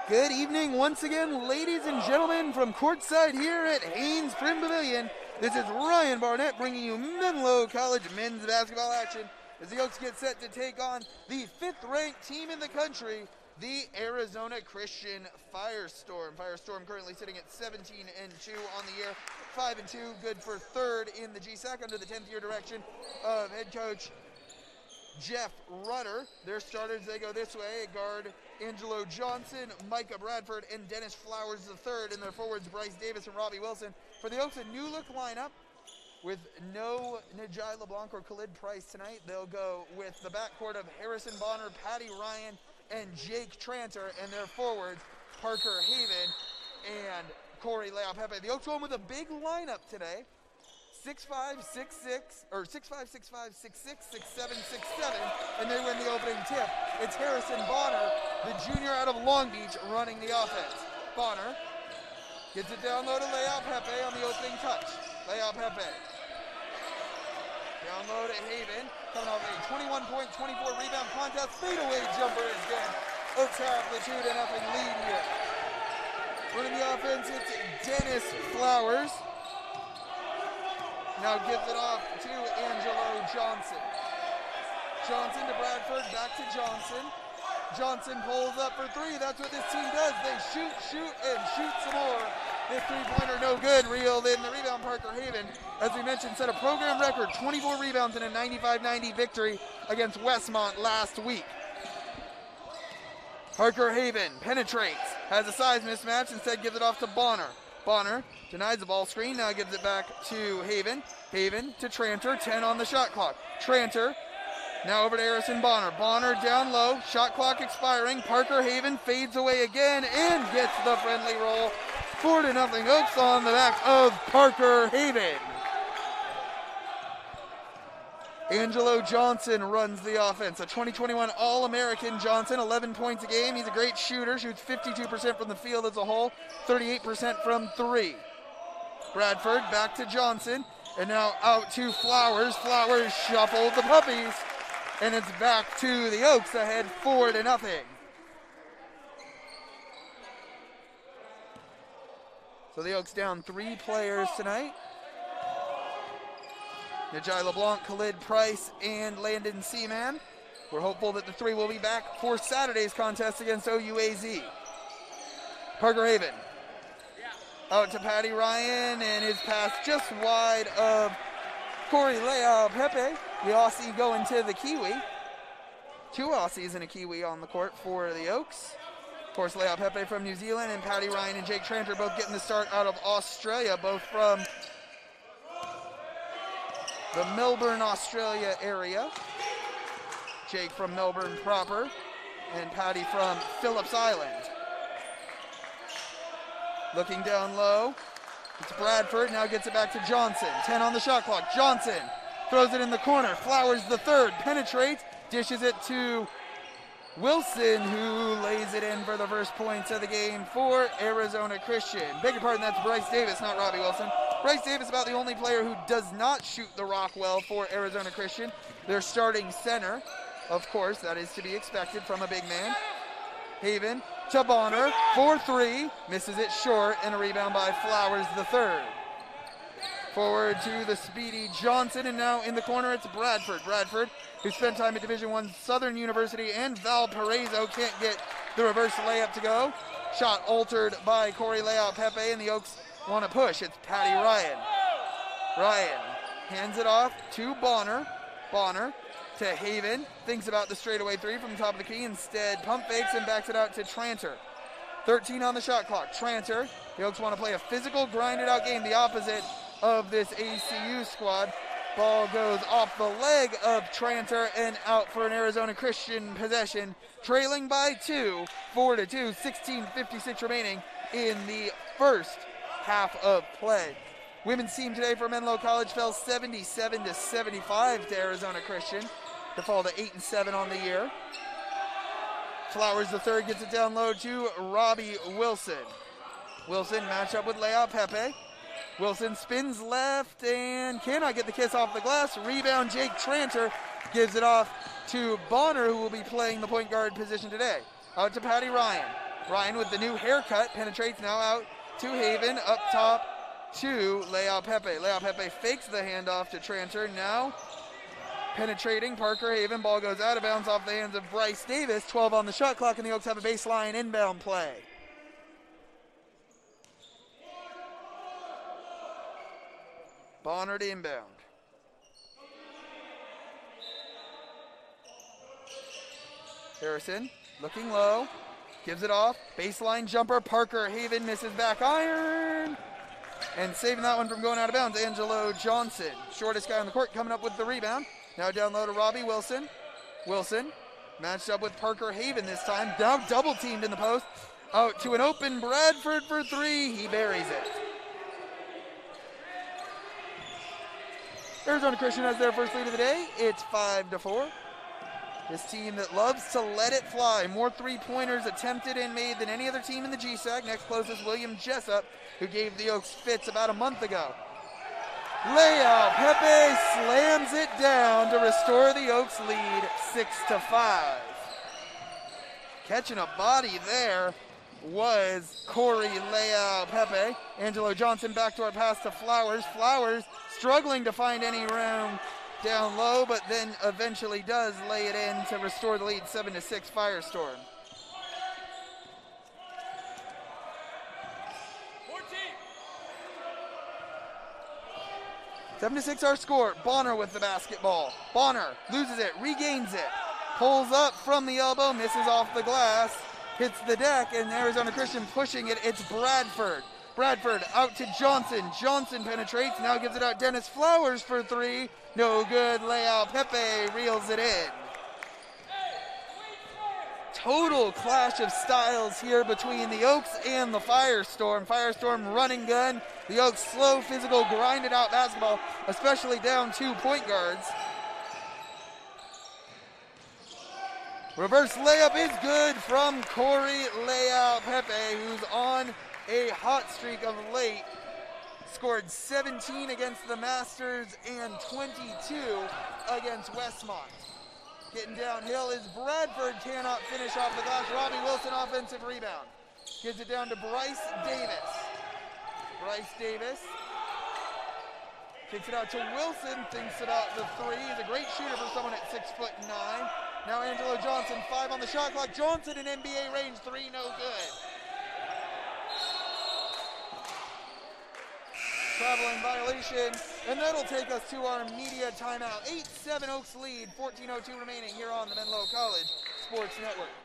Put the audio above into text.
Good evening once again, ladies and gentlemen, from courtside here at Haynes Prim Pavilion. This is Ryan Barnett bringing you Menlo College men's basketball action as the Oaks get set to take on the 5th-ranked team in the country, the Arizona Christian Firestorm. Firestorm currently sitting at 17-2 on the year, 5-2, good for 3rd in the GSAC under the 10th-year direction of head coach Jeff Rutter. Their starters, they go this way: guard Angelo Johnson, Micah Bradford, and Dennis Flowers III. And their forwards, Bryce Davis and Robbie Wilson. For the Oaks, a new look lineup with no Najai LeBlanc or Khalid Price tonight. They'll go with the backcourt of Harrison Bonner, Patty Ryan, and Jake Tranter, and their forwards, Parker Haven and Corey Leopepe. The Oaks going with a big lineup today. 6'5", 6'6", or 6'5", 6'5", 6'6", 6'7", 6'7", and they win the opening tip. It's Harrison Bonner, the junior out of Long Beach, running the offense. Bonner gets it down low to Leopepe on the opening touch. Leopepe down low to Haven, coming off a 21-point, 24-rebound contest. Fadeaway jumper is good. Oaks have the 2-0 lead here. Running the offense, it's Dennis Flowers. Now gives it off to Angelo Johnson. Johnson to Bradford, back to Johnson. Johnson pulls up for 3. That's what this team does. They shoot, and shoot some more. This three-pointer no good. Reeled in the rebound, Parker Haven. As we mentioned, set a program record, 24 rebounds in a 95-90 victory against Westmont last week. Parker Haven penetrates, has a size mismatch, instead gives it off to Bonner. Bonner denies the ball screen, now gives it back to Haven. Haven to Tranter, 10 on the shot clock. Tranter, now over to Harrison Bonner. Bonner down low, shot clock expiring. Parker Haven fades away again and gets the friendly roll. 4-0 Oaks on the back of Parker Haven. Angelo Johnson runs the offense. A 2021 All-American Johnson, 11 points a game. He's a great shooter, shoots 52% from the field as a whole, 38% from 3. Bradford back to Johnson, and now out to Flowers. Flowers shuffled the puppies, and it's back to the Oaks ahead 4-0. So the Oaks down 3 players tonight. Najai LeBlanc, Khalid Price, and Landon Seaman. We're hopeful that the 3 will be back for Saturday's contest against OUAZ. Parker Haven. Out to Patty Ryan, and his pass just wide of Corey Leopepe. The Aussie going to the Kiwi. 2 Aussies and a Kiwi on the court for the Oaks. Of course, Leopepe from New Zealand, and Patty Ryan and Jake Tranter both getting the start out of Australia, both from the Melbourne, Australia area. Jake from Melbourne proper, and Patty from Phillips Island. Looking down low, it's Bradford, now gets it back to Johnson. 10 on the shot clock. Johnson throws it in the corner. Flowers the third, penetrates, dishes it to Wilson, who lays it in for the first points of the game for Arizona Christian. Beg your pardon, that's Bryce Davis, not Robbie Wilson. Bryce Davis about the only player who does not shoot the rock well for Arizona Christian. Their starting center, of course, that is to be expected from a big man. Haven to Bonner, 4-3, misses it short, and a rebound by Flowers the third. Forward to the speedy Johnson, and now in the corner it's Bradford. Bradford, who spent time at Division I Southern University and Valparaiso, can't get the reverse layup to go. Shot altered by Corey Leopepe, and the Oaks want to push. It's Patty Ryan. Ryan hands it off to Bonner. Bonner to Haven. Thinks about the straightaway 3 from the top of the key. Instead, pump fakes and backs it out to Tranter. 13 on the shot clock. Tranter. The Oaks want to play a physical, grinded out game, the opposite of this ACU squad. Ball goes off the leg of Tranter and out for an Arizona Christian possession. Trailing by 2, 4-2, 16:56 remaining in the first half of play. Women's team today for Menlo College fell 77-75 to Arizona Christian to fall to 8-7 on the year. Flowers the third gets it down low to Robbie Wilson. Wilson match up with Leopepe. Wilson spins left and cannot get the kiss off the glass. Rebound, Jake Tranter gives it off to Bonner, who will be playing the point guard position today. Out to Patty Ryan. Ryan with the new haircut penetrates now out to Haven, up top to Leao Pepe. Leao Pepe fakes the handoff to Tranter. Now penetrating Parker Haven. Ball goes out of bounds off the hands of Bryce Davis. 12 on the shot clock, and the Oaks have a baseline inbound play. Bonner to inbound. Harrison looking low, gives it off. Baseline jumper, Parker Haven misses back iron. And saving that one from going out of bounds, Angelo Johnson. Shortest guy on the court coming up with the rebound. Now down low to Robbie Wilson. Wilson matched up with Parker Haven this time. Now double teamed in the post. Out to an open Bradford for three. He buries it. Arizona Christian has their first lead of the day. It's 5-4. This team that loves to let it fly. More three-pointers attempted and made than any other team in the GSAC. Next closest, William Jessup, who gave the Oaks fits about a month ago. Leao Pepe slams it down to restore the Oaks lead 6-5. Catching a body there was Corey Leao Pepe. Angelo Johnson backdoor pass to Flowers. Flowers struggling to find any room down low, but then eventually does lay it in to restore the lead 7-6 Firestorm. 7-6 our score. Bonner with the basketball. Bonner loses it, regains it, pulls up from the elbow, misses off the glass, hits the deck, and Arizona Christian pushing it. It's Bradford. Bradford out to Johnson. Johnson penetrates, now gives it out Dennis Flowers for three. No good. Leao Pepe reels it in. Total clash of styles here between the Oaks and the Firestorm. Firestorm running gun. The Oaks slow, physical, grinded out basketball, especially down 2 point guards. Reverse layup is good from Corey Leao Pepe, who's on a hot streak of late. Scored 17 against the Masters and 22 against Westmont. Getting downhill is Bradford, cannot finish off the glass. Robbie Wilson offensive rebound. Gives it down to Bryce Davis. Bryce Davis kicks it out to Wilson, thinks about the three. He's a great shooter for someone at 6'9". Now Angelo Johnson, 5 on the shot clock. Johnson in NBA range, 3 no good. Traveling violation, and that'll take us to our media timeout. 8-7 Oaks lead, 14:02 remaining here on the Menlo College Sports Network.